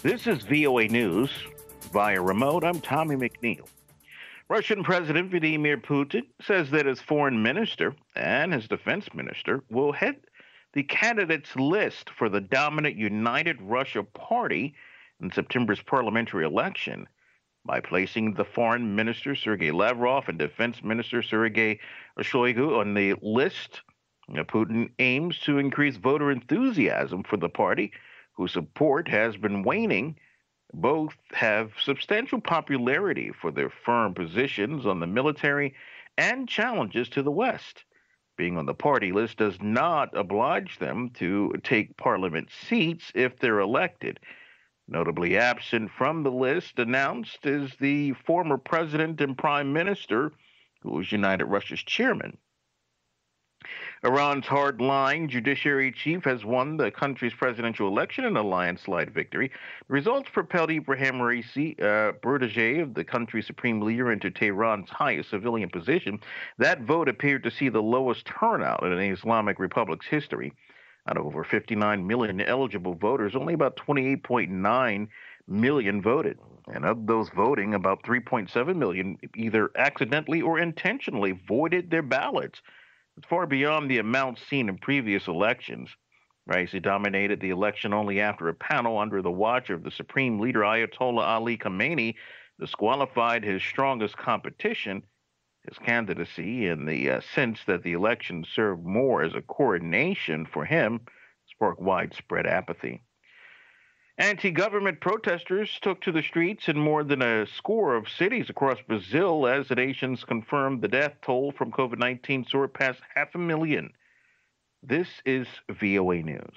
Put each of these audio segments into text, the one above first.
This is VOA News via remote. I'm Tommy McNeil. Russian President Vladimir Putin says that his foreign minister and his defense minister will head the candidates list for the dominant United Russia Party in September's parliamentary election by placing the foreign minister Sergei Lavrov and defense minister Sergei Shoigu on the list. Putin aims to increase voter enthusiasm for the party, whose support has been waning. Both have substantial popularity for their firm positions on the military and challenges to the West. Being on the party list does not oblige them to take parliament seats if they're elected. Notably absent from the list announced is the former president and prime minister, who was United Russia's chairman. Iran's hard-line judiciary chief has won the country's presidential election in a landslide victory. The results propelled Ibrahim Raisi, protege of the country's supreme leader, into Tehran's highest civilian position. That vote appeared to see the lowest turnout in the Islamic Republic's history. Out of over 59 million eligible voters, only about 28.9 million voted. And of those voting, about 3.7 million either accidentally or intentionally voided their ballots. It's far beyond the amount seen in previous elections. Raisi dominated the election only after a panel under the watch of the supreme leader Ayatollah Ali Khamenei disqualified his strongest competition. His candidacy, in the sense that the election served more as a coronation for him, sparked widespread apathy. Anti-government protesters took to the streets in more than a score of cities across Brazil as the nations confirmed the death toll from COVID-19 soared past 500,000. This is VOA News.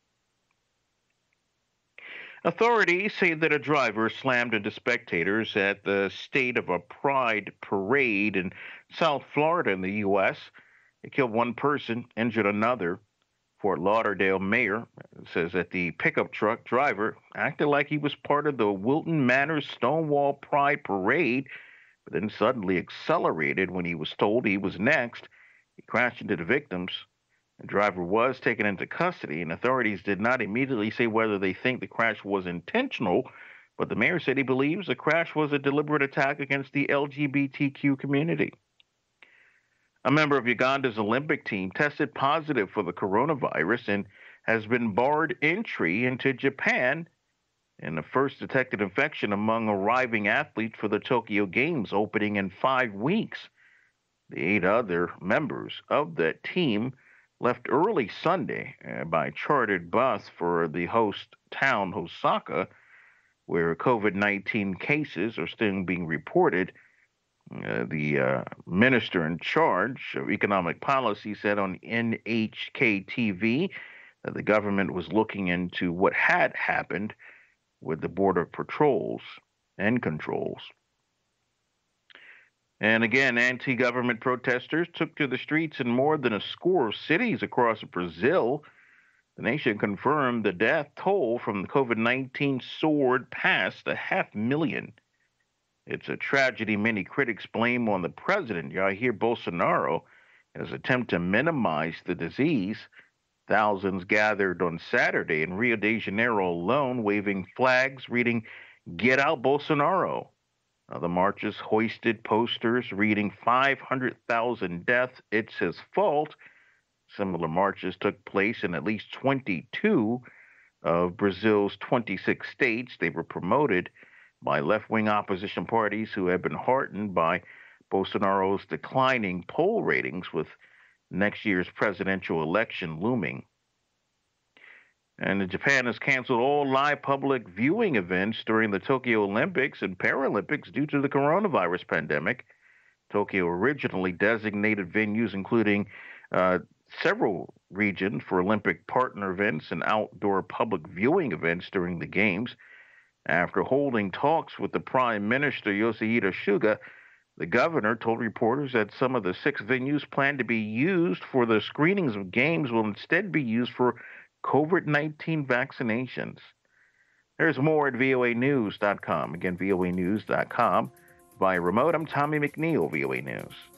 Authorities say that a driver slammed into spectators at the State of a Pride parade in South Florida in the U.S. It killed one person, injured another. Fort Lauderdale mayor says that the pickup truck driver acted like he was part of the Wilton Manor Stonewall Pride parade, but then suddenly accelerated when he was told he was next. He crashed into the victims. The driver was taken into custody, and authorities did not immediately say whether they think the crash was intentional, but the mayor said he believes the crash was a deliberate attack against the LGBTQ community. A member of Uganda's Olympic team tested positive for the coronavirus and has been barred entry into Japan in the first detected infection among arriving athletes for the Tokyo Games opening in 5 weeks. The 8 other members of that team left early Sunday by chartered bus for the host town, Osaka, where COVID-19 cases are still being reported. The minister in charge of economic policy said on NHK TV that the government was looking into what had happened with the border patrols and controls. And again, anti-government protesters took to the streets in more than a score of cities across Brazil. The nation confirmed the death toll from COVID-19 soared past 500,000. It's a tragedy many critics blame on the president, Jair Bolsonaro, in his attempt to minimize the disease. Thousands gathered on Saturday in Rio de Janeiro alone, waving flags reading, "Get out Bolsonaro." The marches hoisted posters reading 500,000 deaths, it's his fault. Similar marches took place in at least 22 of Brazil's 26 states. They were promoted by left-wing opposition parties who have been heartened by Bolsonaro's declining poll ratings with next year's presidential election looming. And Japan has canceled all live public viewing events during the Tokyo Olympics and Paralympics due to the coronavirus pandemic. Tokyo originally designated venues including several regions for Olympic partner events and outdoor public viewing events during the Games. After holding talks with the Prime Minister Yoshihide Suga, the governor told reporters that some of the 6 venues planned to be used for the screenings of games will instead be used for COVID-19 vaccinations. There's more at voanews.com. Again, voanews.com. Via remote, I'm Tommy McNeil, VOA News.